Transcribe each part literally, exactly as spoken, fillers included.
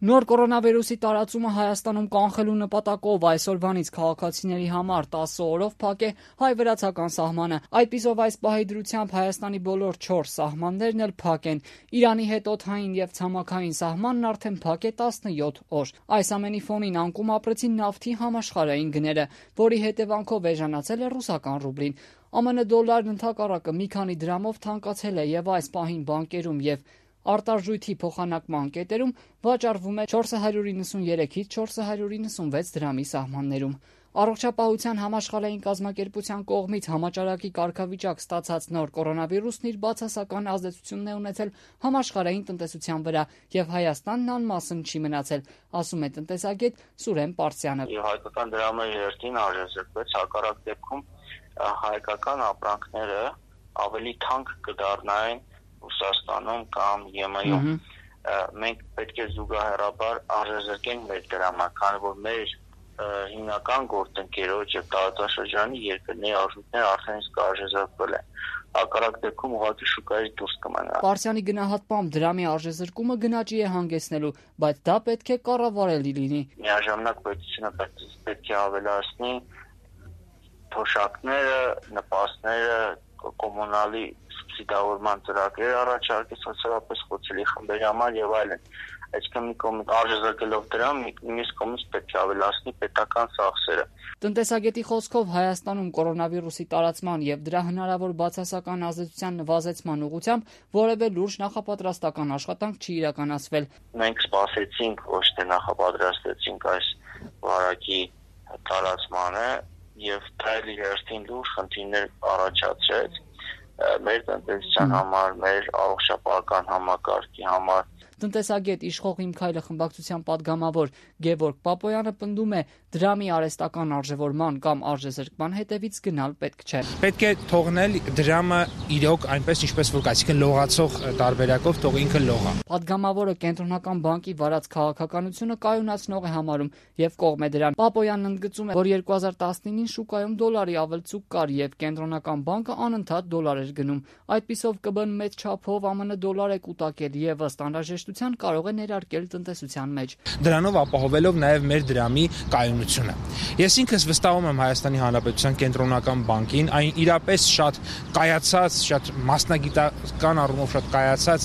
Նոր կորոնավիրուսի տարածումը Հայաստանում կանխելու նպատակով այսօրվանից քաղաքացիների համար տասը օրով փակ է հայ-վրացական սահմանը։ Այդպիսով այս պահի դրությամբ Հայաստանի բոլոր չորս սահմաններն էլ փակ են։ Իրանի հետ օդային եւ ցամաքային սահմանն արդեն փակ է տասնյոթ օր։ Այս ամենի ֆոնին անկում ապրեցին նավթի համաշխարհային գները, որի հետևանքով էժանացել է ռուսական ռուբլին։ Է Մ Ն դոլարն ընդհակառակը մի քանի դրամով թանկացել է եւ այս պահին բանկերում եւ արտարժույթի փոխանակման կետերում վաճառվում է չորս հարյուր իննսունյերեքից չորս հարյուր իննսունվեց դրամի սահմաններում։ Առողջապահության համաշխարհային կազմակերպության կողմից համաճարակի կարգավիճակ ստացած նոր կորոնավիրուսն իր բացասական ազդեցությունն է ունեցել համաշխարհային տնտեսության վրա եւ Հայաստանն անմասն չի մնացել, ասում է տնտեսագետ Սուրեն Պարսյանը։ Հայկական դրամի երթին արժեզրկվեց, հակառակ դեպքում հայկական ապրանքները ավելի թանկ կդառնային Ռուսաստանում կամ Ե Մ-ում։ Մենք պետք է զուգահեռաբար արժեզրկենք մեր դրամը, քանի որ մեր հիմնական գործընկերոջ եւ տարածաշրջանի երկրների արժույթները արդեն իսկ արժեզրկվել են։ Հակառակ դեպքում ուղղակի շուկայից դուրս կմնա։ Պարսյանի գնահատմամբ դրամի արժեզրկումը գնաճի է հանգեցնելու, բայց դա պետք է կառավարելի լինի։ Միաժամանակ պետությունը պետք է ավելացնի թոշակները, նպաստները, կոմունալի սուբսիդավորման ծրագրեր առաջարկի սոցիալապես խոցելի խմբերի համար եւ այլն։ Այսինքն մի կողմից արժեզրկելով դրան, մյուս կողմից պետք է ավելացնի պետական ծախսերը։ Տնտեսագետի խոսքով Հայաստանում կորոնավիրուսի տարածման եւ դրա հնարավոր բացասական ազդեցության նվազեցման ուղղությամբ որևէ լուրջ նախապատրաստական աշխատանք չի իրականացվել։ Մենք սպասեցինք, ոչ թե նախապատրաստեցինք այս վարակի տարածմանը եւ դա էլ իր հերթին լուրջ խնդիրներ առաջացրեց մեր տնտեսության համար, մեր առողջապահական համակարգի համար։ Տնտեսագետ Իշխող իմ քայլը խմբակցության падգամավոր Գևորգ Պապոյանը պնդում է դրամի արհեստական արժևորման կամ արժեզրկման հետևից գնալ պետք չէ։ Պետք է թողնել դրամը իրոք այնպես ինչպես որ կա, այսինքն լողացող տարբերակով թող ինքը լողա։ Падգամավորը Կենտրոնական բանկի վարած քաղաքականությունը կայունացնող է համարում եւ կողմ է դրան։ Պապոյանն ընդգծում է, որ երկու հազար տասնինին շուկայում դոլարի ավելցուկ կար եւ Կենտրոնական բանկը անընդհատ դոլար էր գնում։ Այդպիսով Կ B-ն մեծ չափով Ա Մ Ն դոլար է կուտակել եւ ըստ անհրաժեշտության կարող է ներարկել տնտեսության մեջ։ Դրանով ապահովելով նաեւ մեր դրամի կայունությունը։ Ես ինքս վստահում եմ Հայաստանի Հանրապետության Կենտրոնական բանկին, այն իրապես շատ կայացած, շատ մասնագիտական առումով շատ կայացած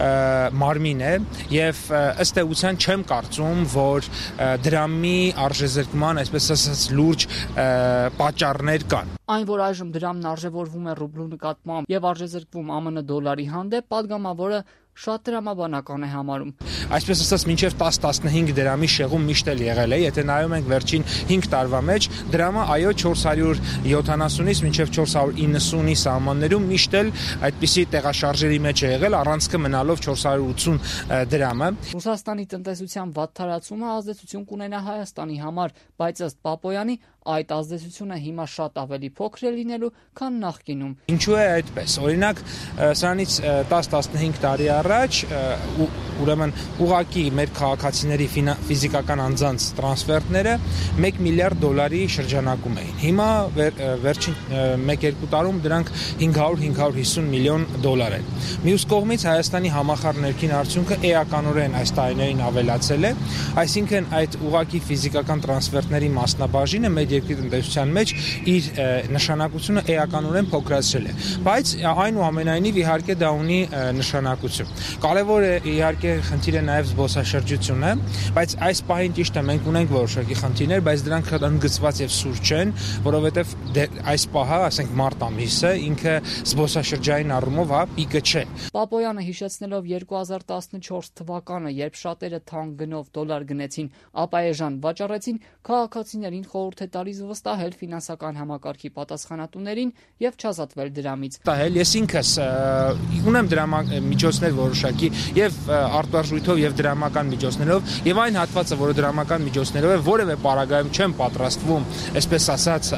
մարմին է եւ ըստ էության չեմ կարծում, որ դրամի արժեզրկման, այսպես ասած, լուրջ պատճառներ կան։ Այն, որ այժմ դրամն արժևորվում է ռուբլու նկատմամբ եւ արժեզրկվում Ա Մ Ն դոլարի հանդեպ, падգամավորը շատ տրամաբանական է համարում։ Այսպես ասած, մինչև տասը տասնհինգ դրամի շեղում միշտ էլ եղել է, եթե նայում ենք վերջին հինգ տարվա մեջ, դրամը այո չորս հարյուր յոթանասունից մինչև չորս հարյուր իննսունի սահմաններում միշտ էլ այդպիսի տեղաշարժերի մեջ է եղել, առանցքը մնալով չորս հարյուր ութսուն դրամը։ Ռուսաստանի տնտեսության վատ թարացումը ազդեցություն կունենա Հայաստանի համար, բայց ըստ Պապոյանի այդ ազդեցությունը հիմա շատ ավելի փոքր է լինելու, քան նախկինում։ Ինչու է այդպես։ Օրինակ, սրանից տասը տասնհինգ տարի առաջ ուրեմն ուղղակի մեր քաղաքացիների ֆիզիկական անձանց տրանսֆերտները մեկ միլիարդ դոլարի շրջանակում էին։ Հիմա վերջին մեկ-երկու տարում դրանք հինգ հարյուր հինգ հարյուր հիսուն միլիոն դոլար են։ Մյուս կողմից Հայաստանի համախառն ներքին արդյունքը էականորեն այս տարիներին ավելացել է, այսինքն այդ ուղղակի ֆիզիկական տրանսֆերտների մասնաբաժինը մեր երկրի տնտեսության մեջ իր նշանակությունը էականորեն փոքրացրել է, բայց այնուամենայնիվ իհարկե դա ունի նշանակություն։ Կարևոր է իհարկե խնդիրը նաև զբոսաշրջությունը, բայց այս պահին ճիշտ է մենք ունենք որոշակի խնդիրներ, բայց դրանք ընդգծված եւ սուր չեն, որովհետեւ այս պահը, ասենք մարտ ամիսը, ինքը զբոսաշրջային առումով հա պիկը չէ։ Պապոյանը հիշեցնելով երկու հազար տասնչորս թվականը, երբ շատերը թանկ գնով դոլար գնեցին, ապա էժան վաճառեցին, քաղաքացիներին խորհուրդ է տալիս վստահել ֆինանսական համակարգի պատասխանատուներին եւ չազատվել դրամից։ Տահել ես ինքս ունեմ դրամամիջոցներ որոշակի եւ արտարժույթով եւ դրամական միջոցներով եւ այն հատվածը, որը դրամական միջոցներով է, որևէ պարագայում չեմ պատրաստվում, այսպես ասած,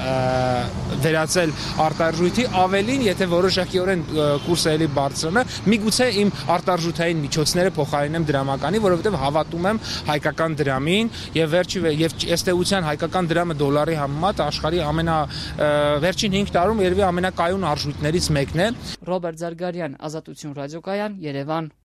վերածել արտարժույթի, ավելին, եթե որոշակիորեն կուրսը էլի բարձրանա, միգուցե իմ արտարժութային միջոցները փոխարինեմ դրամականի, որովհետեւ հավատում եմ հայկական դրամին եւ վերջի եւ ըստ էության հայկական դրամը դոլարի համեմատ աշխարհի ամենա վերջին հինգ տարում երևի ամենակայուն արժույթներից մեկն է։ Ռոբերտ Զարգարյան, Ազատություն ռադիոկայան, Երևան։